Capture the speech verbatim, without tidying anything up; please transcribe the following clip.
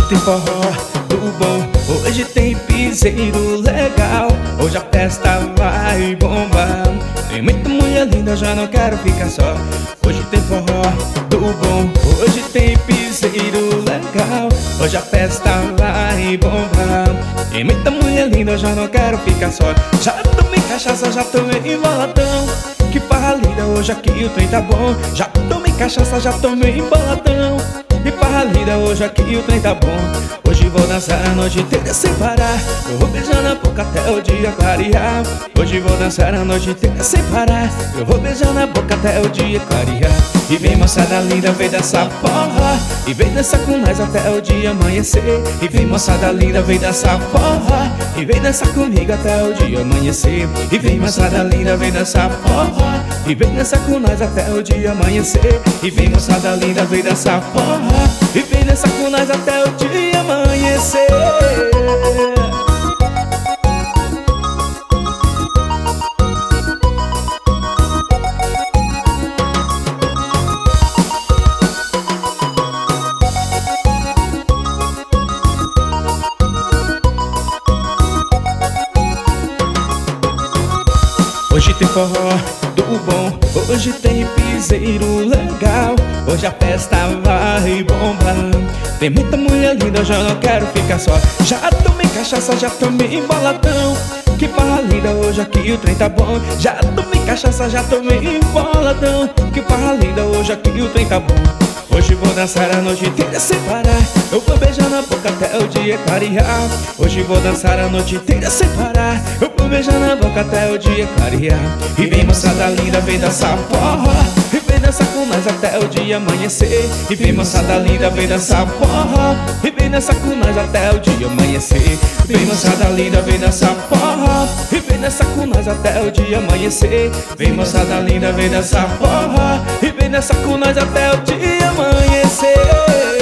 tem forró do bom, hoje tem piseiro legal. Hoje a festa vai bombar. Tem muita mulher linda, já não quero ficar só. Hoje tem forró do bom, hoje tem piseiro legal. Hoje a festa vai bombar. Tem muita mulher linda, já não quero ficar só. Já tomei cachaça, já tomei emboladão. Que farra linda, hoje aqui o trem tá bom. Já tomei cachaça, já tomei emboladão. Que farra linda, hoje aqui o trem tá bom. Hoje vou dançar a noite inteira sem parar. Eu vou beijar na boca até o dia clarear. Hoje vou dançar a noite inteira sem parar. Eu vou beijar na boca até o dia clarear. E vem moçada linda, vem dançar forró. E vem dançar com nós até o dia amanhecer. E vem moçada linda, vem dançar forró. E vem dançar comigo até o dia amanhecer. E vem moçada linda, vem dançar forró. E vem dançar com nós até o dia amanhecer. E vem moçada linda, vem dançar forró. E vem dançar com nós até o dia amanhecer. Hoje tem forró do bom, hoje tem piseiro legal. Hoje a festa vai bombar. Tem muita mulher linda, já não quero ficar só. Já tomei cachaça, já tomei emboladão. Que farra linda, hoje aqui o trem tá bom. Já tomei cachaça, já tomei emboladão. Que farra linda, hoje aqui o trem tá bom. Hoje vou dançar a noite inteira sem parar. Eu vou beijar na boca até o dia clarear. Hoje vou dançar a noite inteira sem parar. Eu vou beijar na boca até o dia clarear. E vem moçada linda, vem dançar forró. E vem dançar com nós até o dia amanhecer. E vem moçada linda, vem dançar forró. E vem dançar com nós até o dia amanhecer. Vem moçada linda, vem dançar forró. E vem dançar com nós até o dia amanhecer. Vem moçada linda, vem dançar forró. E vem dançar com nós até o dia amanhecer.